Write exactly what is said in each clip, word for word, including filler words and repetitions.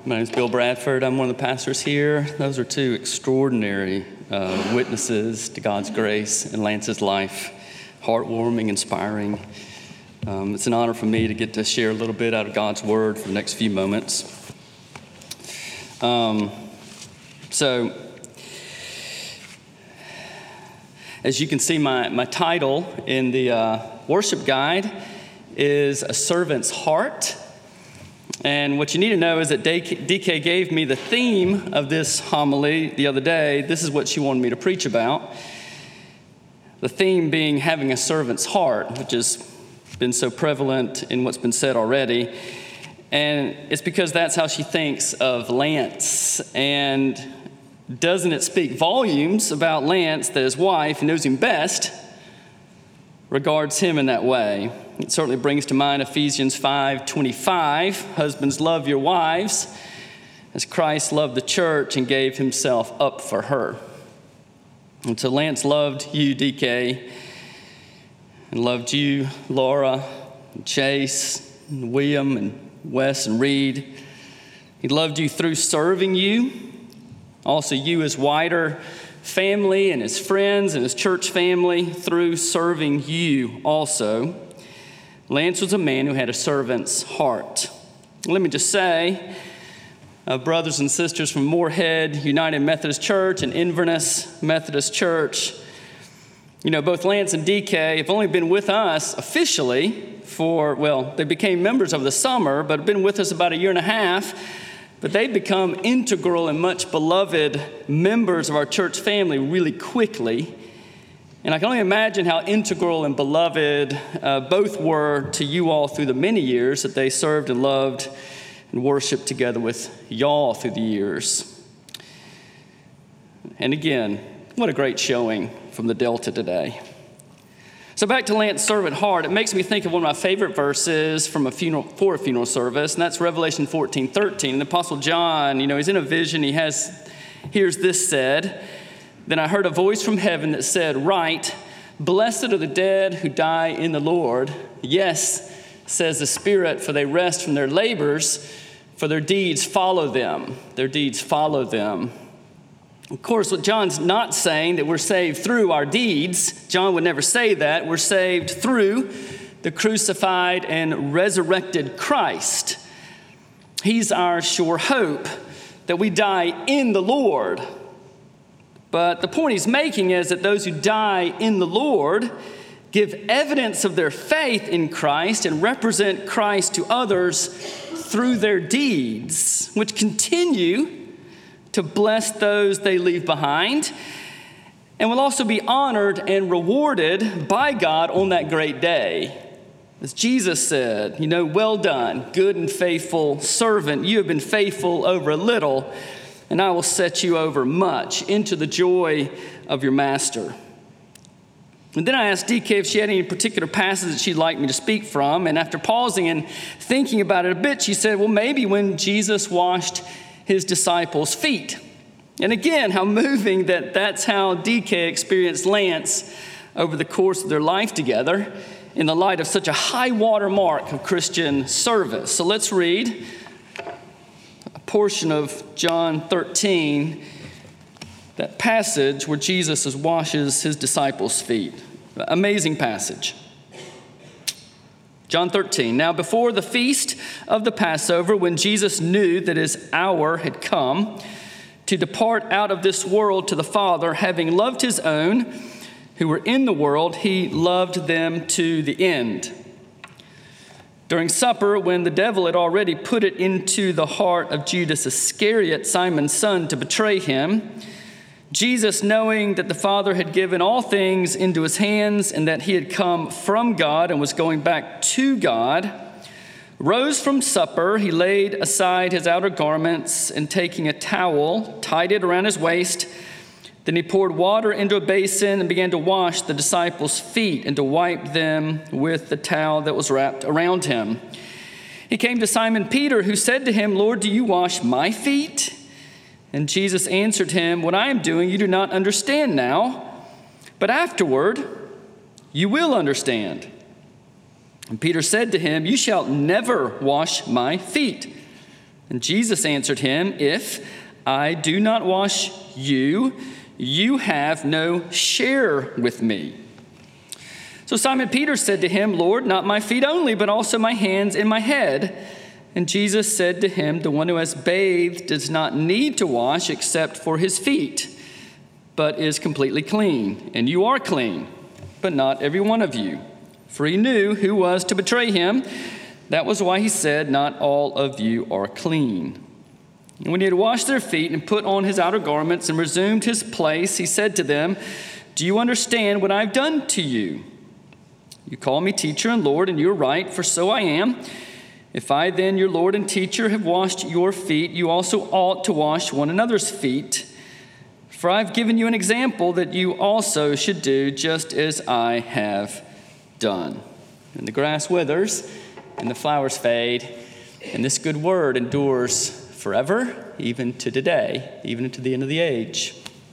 My name is Bill Bradford. I'm one of the pastors here. Those are two extraordinary uh, witnesses to God's grace in Lance's life. Heartwarming, inspiring. Um, it's an honor for me to get to share a little bit out of God's Word for the next few moments. Um, so, as you can see, my, my title in the uh, worship guide is A Servant's Heart. And what you need to know is that D K gave me the theme of this homily the other day. This is what she wanted me to preach about. The theme being having a servant's heart, which has been so prevalent in what's been said already. And it's because that's how she thinks of Lance. And doesn't it speak volumes about Lance that his wife, who knows him best, regards him in that way? It certainly brings to mind Ephesians five twenty-five, husbands, love your wives as Christ loved the church and gave himself up for her. And so Lance loved you, D K, and loved you, Laura, and Chase, and William, and Wes, and Reed. He loved you through serving you. Also, you as wider family and his friends and his church family through serving you also. Lance was a man who had a servant's heart. Let me just say, uh, brothers and sisters from Moorhead United Methodist Church and Inverness Methodist Church, you know, both Lance and D K have only been with us officially for, well, they became members over the summer, but have been with us about a year and a half. But they've become integral and much beloved members of our church family really quickly. And I can only imagine how integral and beloved uh, both were to you all through the many years that they served and loved and worshiped together with y'all through the years. And again, what a great showing from the Delta today. So back to Lance's servant heart, it makes me think of one of my favorite verses from a funeral for a funeral service, and that's Revelation fourteen thirteen. And the Apostle John, you know, he's in a vision, he has, hears this said, "Then I heard a voice from heaven that said, write, blessed are the dead who die in the Lord. Yes, says the Spirit, for they rest from their labors, for their deeds follow them." Their deeds follow them. Of course, what John's not saying that we're saved through our deeds. John would never say that. We're saved through the crucified and resurrected Christ. He's our sure hope that we die in the Lord. But the point he's making is that those who die in the Lord give evidence of their faith in Christ and represent Christ to others through their deeds, which continue to bless those they leave behind, and will also be honored and rewarded by God on that great day. As Jesus said, you know, well done, good and faithful servant. You have been faithful over a little, and I will set you over much into the joy of your master. And then I asked D K if she had any particular passage that she'd like me to speak from, and after pausing and thinking about it a bit, she said, well, maybe when Jesus washed his disciples' feet. And again, how moving that that's how D K experienced Lance over the course of their life together in the light of such a high water mark of Christian service. So let's read a portion of John thirteen, that passage where Jesus washes his disciples' feet. Amazing passage. John thirteen, now before the feast of the Passover, when Jesus knew that his hour had come to depart out of this world to the Father, having loved his own who were in the world, he loved them to the end. During supper, when the devil had already put it into the heart of Judas Iscariot, Simon's son, to betray him, Jesus, knowing that the Father had given all things into his hands and that he had come from God and was going back to God, rose from supper. He laid aside his outer garments and taking a towel, tied it around his waist. Then he poured water into a basin and began to wash the disciples' feet and to wipe them with the towel that was wrapped around him. He came to Simon Peter, who said to him, Lord, do you wash my feet? And Jesus answered him, what I am doing you do not understand now, but afterward you will understand. And Peter said to him, you shall never wash my feet. And Jesus answered him, if I do not wash you, you have no share with me. So Simon Peter said to him, Lord, not my feet only, but also my hands and my head. And Jesus said to him, the one who has bathed does not need to wash except for his feet, but is completely clean. And you are clean, but not every one of you. For he knew who was to betray him. That was why he said, not all of you are clean. And when he had washed their feet and put on his outer garments and resumed his place, he said to them, do you understand what I've done to you? You call me teacher and Lord, and you're right, for so I am. If I then, your Lord and teacher, have washed your feet, you also ought to wash one another's feet. For I've given you an example that you also should do just as I have done. And the grass withers, and the flowers fade, and this good word endures forever, even to today, even to the end of the age.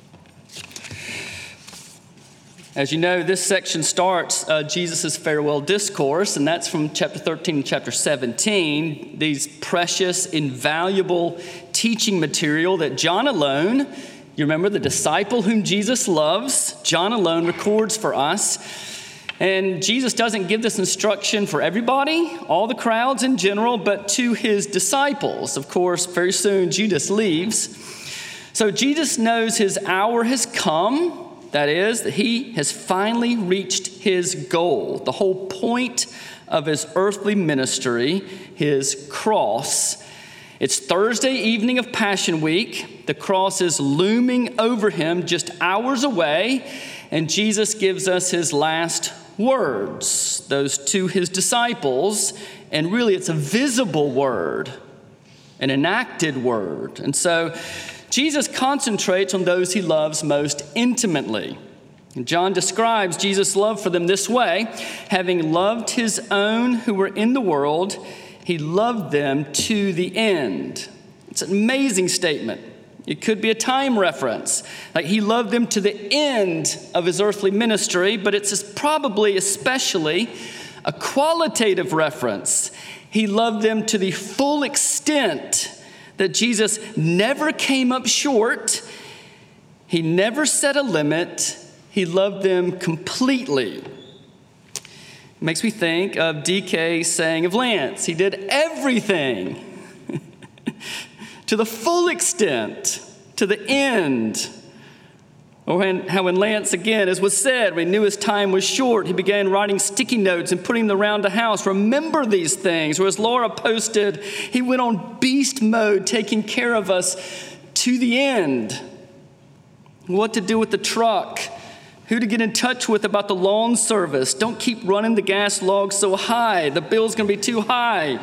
As you know, this section starts uh, Jesus' farewell discourse, and that's from chapter thirteen and chapter seventeen, these precious, invaluable teaching material that John alone, you remember the disciple whom Jesus loves, John alone records for us. And Jesus doesn't give this instruction for everybody, all the crowds in general, but to his disciples. Of course, very soon Judas leaves. So Jesus knows his hour has come. That is, that he has finally reached his goal, the whole point of his earthly ministry, his cross. It's Thursday evening of Passion Week. The cross is looming over him just hours away, and Jesus gives us his last words, those to his disciples, and really it's a visible word, an enacted word. And so Jesus concentrates on those he loves most intimately. And John describes Jesus' love for them this way: having loved his own who were in the world, he loved them to the end. It's an amazing statement. It could be a time reference, like he loved them to the end of his earthly ministry, but it's probably especially a qualitative reference. He loved them to the full extent that Jesus never came up short. He never set a limit. He loved them completely. It makes me think of D K saying of Lance, he did everything to the full extent, to the end. Or when, how when Lance, again, as was said, when he knew his time was short, he began writing sticky notes and putting them around the house. Remember these things. Or as Laura posted, he went on beast mode, taking care of us to the end. What to do with the truck, who to get in touch with about the lawn service. Don't keep running the gas log so high. The bill's going to be too high.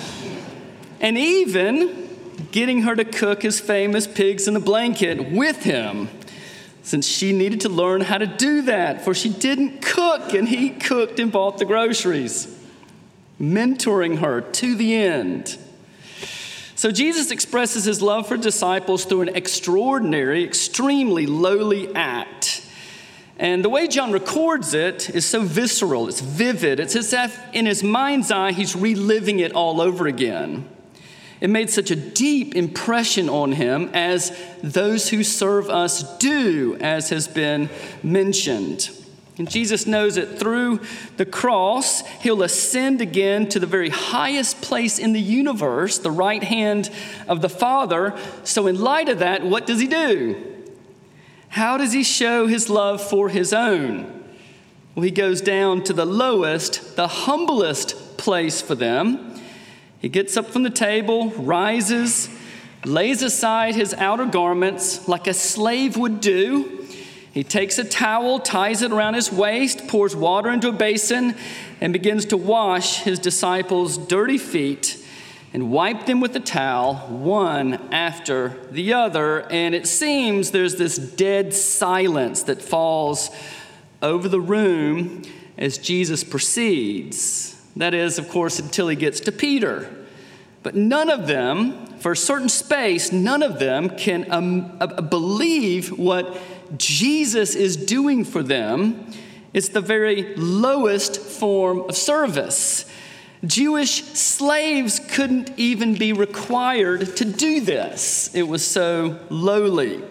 And even getting her to cook his famous pigs in a blanket with him, since she needed to learn how to do that, for she didn't cook, and he cooked and bought the groceries, mentoring her to the end. So Jesus expresses his love for disciples through an extraordinary, extremely lowly act. And the way John records it is so visceral, it's vivid. It's as if in his mind's eye, he's reliving it all over again. It made such a deep impression on him, as those who serve us do, as has been mentioned. And Jesus knows that through the cross, he'll ascend again to the very highest place in the universe, the right hand of the Father. So in light of that, what does he do? How does he show his love for his own? Well, he goes down to the lowest, the humblest place for them. He gets up from the table, rises, lays aside his outer garments like a slave would do. He takes a towel, ties it around his waist, pours water into a basin, and begins to wash his disciples' dirty feet and wipe them with the towel, one after the other. And it seems there's this dead silence that falls over the room as Jesus proceeds. That is, of course, until he gets to Peter. But none of them, for a certain space, none of them can um, uh, believe what Jesus is doing for them. It's the very lowest form of service. Jewish slaves couldn't even be required to do this. It was so lowly.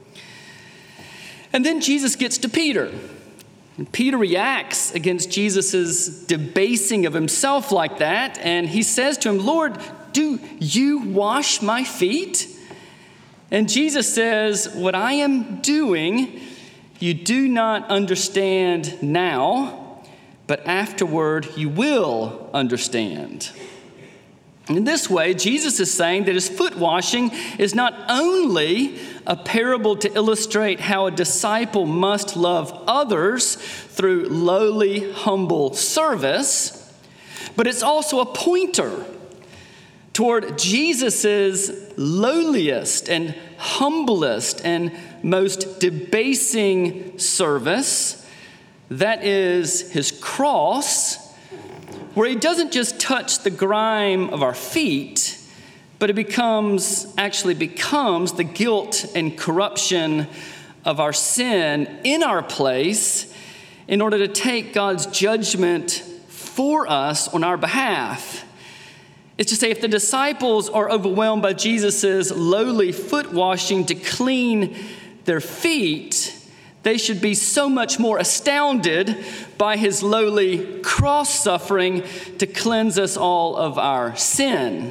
And then Jesus gets to Peter. And Peter reacts against Jesus' debasing of himself like that, and he says to him, "Lord, do you wash my feet?" And Jesus says, "What I am doing, you do not understand now, but afterward you will understand." In this way, Jesus is saying that his foot washing is not only a parable to illustrate how a disciple must love others through lowly, humble service, but it's also a pointer toward Jesus's lowliest and humblest and most debasing service, that is his cross, where he doesn't just touch the grime of our feet, but it becomes, actually becomes the guilt and corruption of our sin in our place in order to take God's judgment for us on our behalf. It's to say, if the disciples are overwhelmed by Jesus' lowly foot washing to clean their feet, they should be so much more astounded by his lowly cross suffering to cleanse us all of our sin.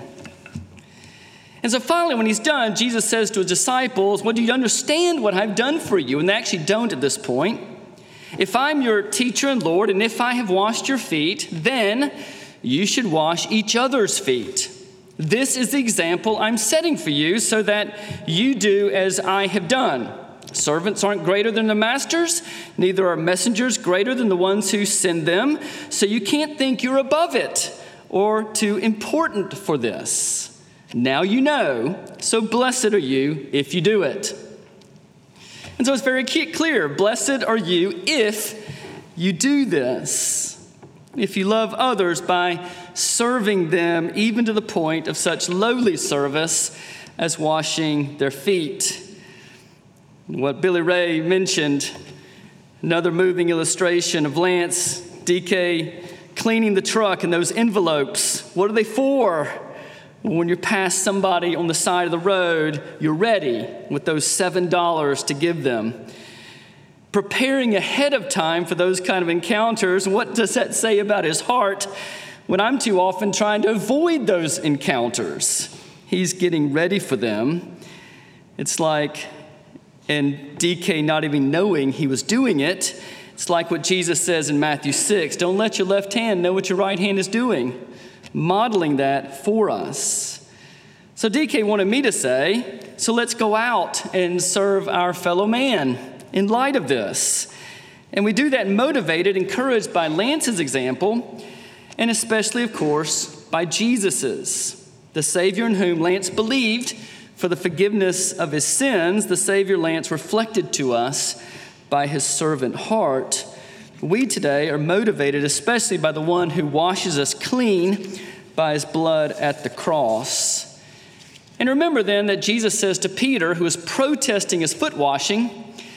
And so finally, when he's done, Jesus says to his disciples, "Well, do you understand what I've done for you?" And they actually don't at this point. "If I'm your teacher and Lord, and if I have washed your feet, then you should wash each other's feet. This is the example I'm setting for you so that you do as I have done. Servants aren't greater than their masters, neither are messengers greater than the ones who send them. So you can't think you're above it or too important for this. Now you know, so blessed are you if you do it." And so it's very clear, blessed are you if you do this, if you love others by serving them even to the point of such lowly service as washing their feet. What Billy Ray mentioned, another moving illustration of Lance D K cleaning the truck and those envelopes. What are they for? When you're past somebody on the side of the road, you're ready with those seven dollars to give them. Preparing ahead of time for those kind of encounters, what does that say about his heart when I'm too often trying to avoid those encounters? He's getting ready for them. It's like, and D K not even knowing he was doing it, it's like what Jesus says in Matthew six, don't let your left hand know what your right hand is doing, modeling that for us. So D K wanted me to say, so let's go out and serve our fellow man in light of this. And we do that motivated, encouraged by Lance's example, and especially, of course, by Jesus's, the Savior in whom Lance believed for the forgiveness of his sins, the Savior Lance reflected to us by his servant heart. We today are motivated especially by the one who washes us clean by his blood at the cross. And remember then that Jesus says to Peter, who is protesting his foot washing,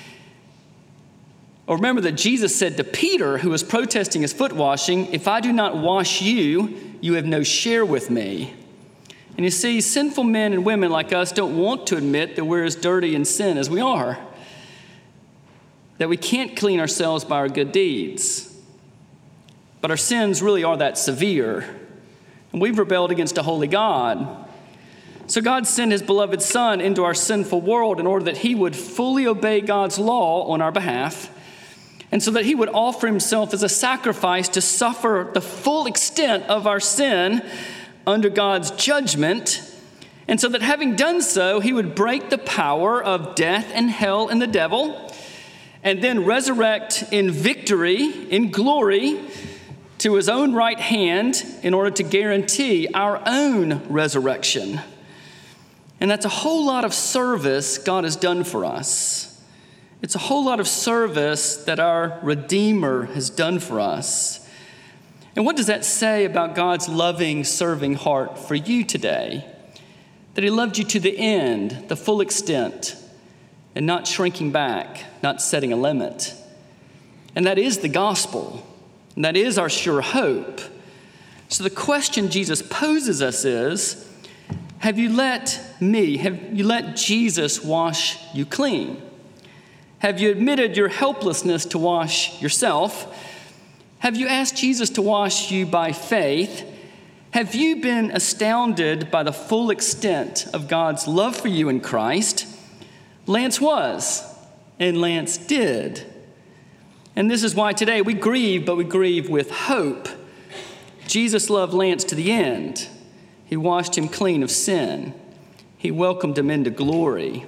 or remember that Jesus said to Peter, who was protesting his foot washing, "If I do not wash you, you have no share with me." And you see, sinful men and women like us don't want to admit that we're as dirty in sin as we are, that we can't clean ourselves by our good deeds. But our sins really are that severe, and we've rebelled against a holy God. So God sent his beloved Son into our sinful world in order that he would fully obey God's law on our behalf, and so that he would offer himself as a sacrifice to suffer the full extent of our sin under God's judgment, and so that having done so, he would break the power of death and hell and the devil, and then resurrect in victory, in glory, to his own right hand in order to guarantee our own resurrection. And that's a whole lot of service God has done for us. It's a whole lot of service that our Redeemer has done for us. And what does that say about God's loving, serving heart for you today? That he loved you to the end, the full extent, and not shrinking back, not setting a limit. And that is the gospel. And that is our sure hope. So the question Jesus poses us is, have you let me, have you let Jesus wash you clean? Have you admitted your helplessness to wash yourself? Have you asked Jesus to wash you by faith? Have you been astounded by the full extent of God's love for you in Christ? Lance was, and Lance did. And this is why today we grieve, but we grieve with hope. Jesus loved Lance to the end. He washed him clean of sin. He welcomed him into glory.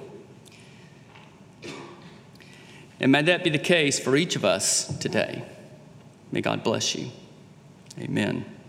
And may that be the case for each of us today. May God bless you. Amen.